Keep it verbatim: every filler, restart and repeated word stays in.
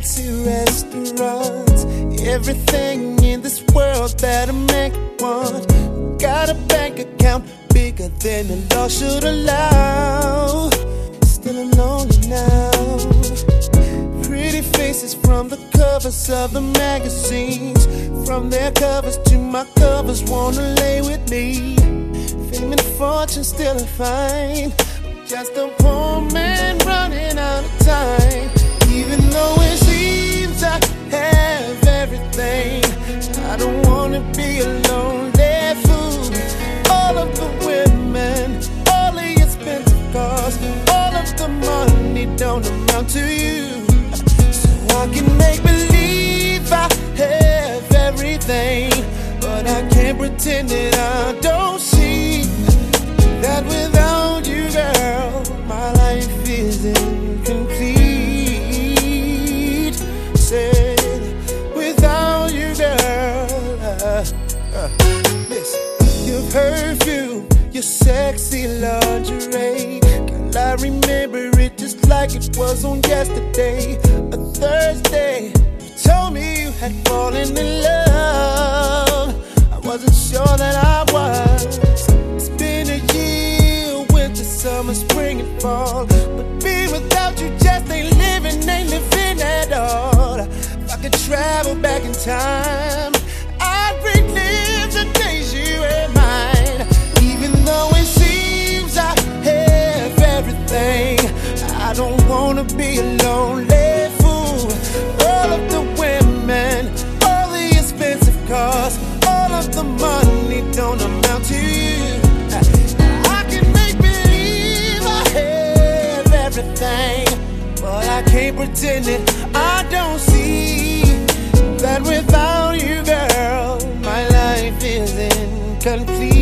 fancy restaurants, everything in this world that a man could want. Got a bank account bigger than the law should allow. Still alone now. Pretty faces from the covers of the magazines, from their covers to my covers, wanna lay with me. Fame and fortune still a find, just a poor man running out of time. Even though it seems I have everything, I don't wanna be a lonely fool. All of the women, all the expensive cars, all of the money don't amount to you. So I can make believe I have everything, but I can't pretend that I don't see that without you, girl, my life is incomplete. Said, without you, girl, uh, uh, listen. Your perfume, your sexy lingerie, girl, I remember it just like it was on yesterday. A Thursday, you told me you had fallen in love. I wasn't sure that I was. It's been a year, winter, summer, spring, and fall, but being without you just ain't living, ain't living at all. If I could travel back in time, I'd relive the days you were mine. Even though it seems I have everything, I don't wanna be a lonely fool. All of the women, all the expensive cars, all of the money don't amount to you. I can make believe I have everything, but I can't pretend that I don't see that without you, girl, my life is incomplete.